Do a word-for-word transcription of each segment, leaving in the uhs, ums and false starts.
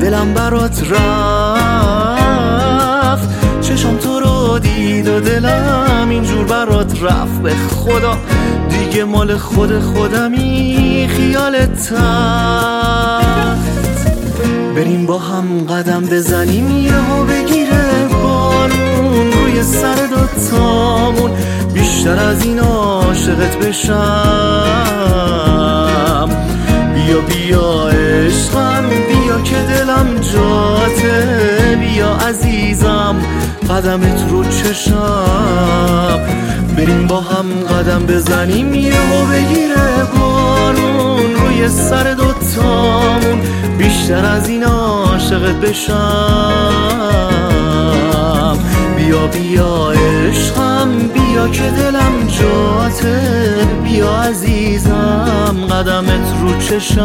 دلم برات رفت، چشم تو رو دید و دلم اینجور برات رفت. به خدا دیگه مال خود خودمی، خیالت تخت. بریم با هم قدم بزنیم، یهو بگیره بارون روی سر دوتامون، بیشتر از این عاشقت بشم. بیا بیا عشقم، بیا که دلم جاته، بیا عزیزم قدمت رو چشم. بریم با هم قدم بزنیم، یهو بگیره بارون روی سر دوتامون، بیشتر از این عاشقت بشم. بیا بیا عشقم، بیا که دلم جاته، بیا عزیزم قدمت رو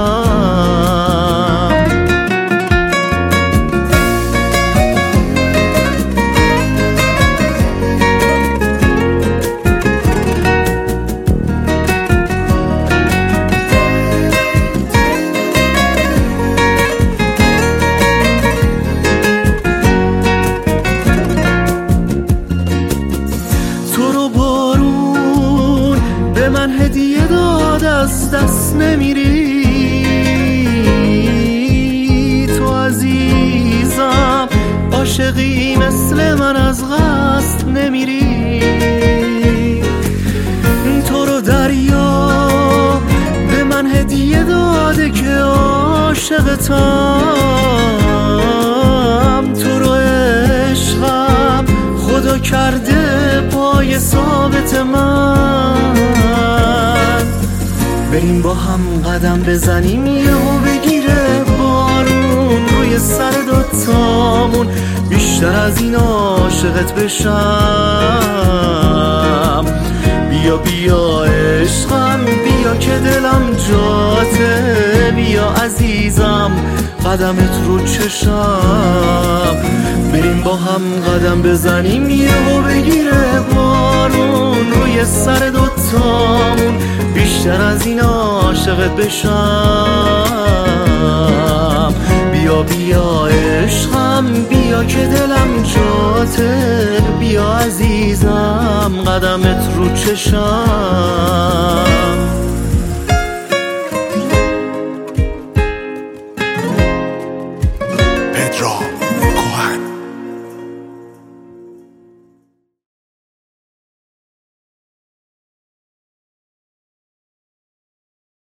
چشم. من هدیه داد از دست نمیری، تو عزیزم عاشقی مثل من از قصد نمیری. تو رو دریا به من هدیه داده که عاشقتم، تو رو عشقم خدا کرده پای ثابت من. بریم با هم قدم بزنیم، یهو بگیره بارون روی سر دوتامون، بیشتر از این عاشقت بشم. بیا بیا عشقم، بیا که دلم جاته، بیا عزیزم قدمت رو چشم. بریم با هم قدم بزنیم، یهو بگیره بارون روی سر دوتامون، بیشتر از این عاشقت بشم. بیا بیا عشقم، بیا که دلم جاته، بیا عزیزم قدمت رو چشم.